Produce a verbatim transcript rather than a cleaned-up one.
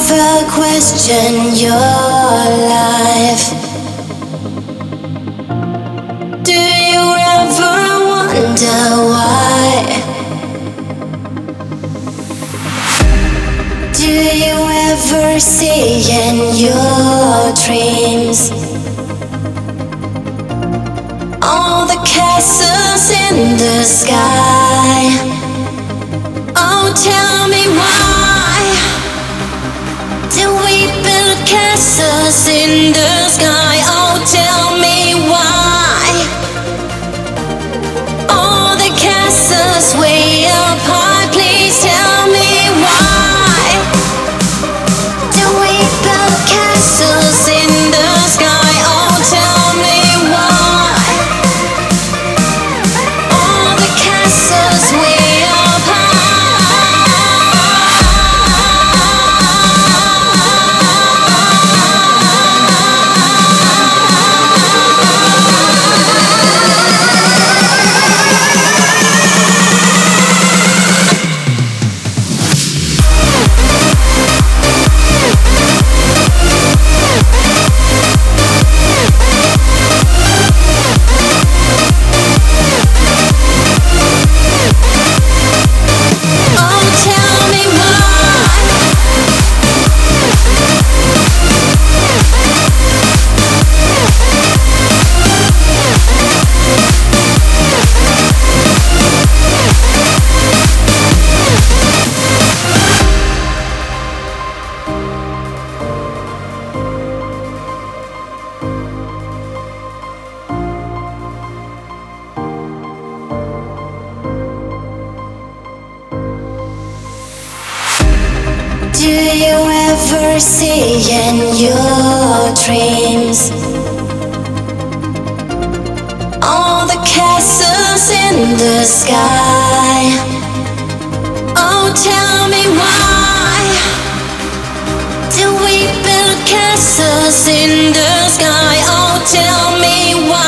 ever question your life? Do you ever wonder why? Do you ever see in your dreams all the castles in the sky? Oh, tell me why do we build castles in the sky? Oh, tell me why all the castles way up high. Please tell me why do we build castles in the sky? Oh, tell me why all the castles way up high. Do you ever see in your dreams all the castles in the sky? Oh, tell me why do we build castles in the sky? Oh, tell me why